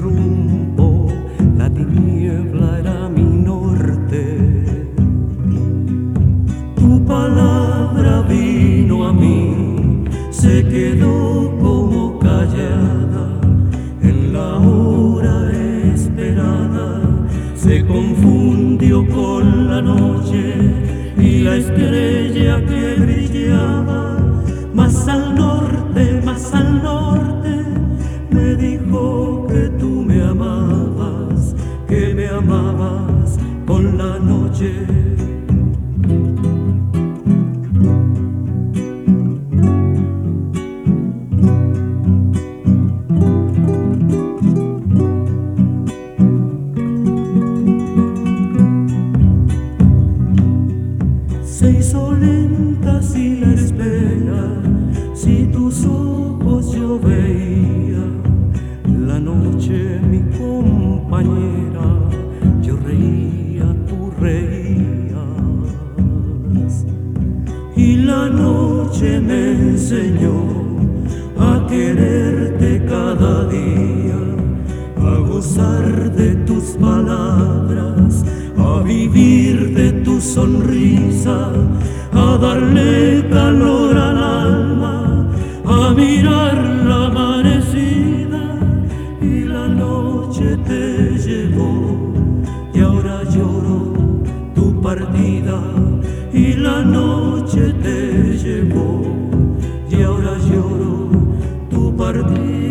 rumbo, la tiniebla era mi norte. Tu palabra vino a mí, se quedó como callada en la hora esperada, se confundió con la noche y la estrella que brillaba más al norte, me dijo que tú me amabas, que me amabas con la noche. Se hizo lenta sin la espera, si tus ojos yo veía, la noche mi compañera, yo reía, tú reías, y la noche me enseñó a quererte cada día, a gozar de tus palabras, a vivir de tu sonrisa, a darle calor al alma, a mirar la amanecida, y la noche te llevó y ahora lloro tu partida, y la noche te llevó y ahora lloro tu partida.